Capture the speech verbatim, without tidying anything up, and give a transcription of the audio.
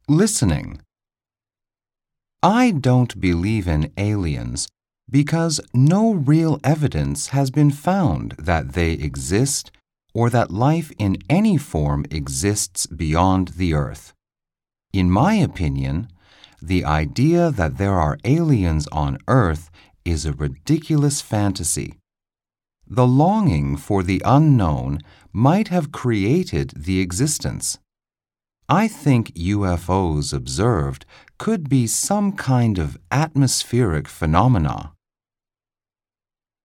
Listening. I don't believe in aliens because no real evidence has been found that they exist or that life in any form exists beyond the Earth. In my opinion, the idea that there are aliens on Earth is a ridiculous fantasy. The longing for the unknown might have created the existence. I think U F Os observed could be some kind of atmospheric phenomena.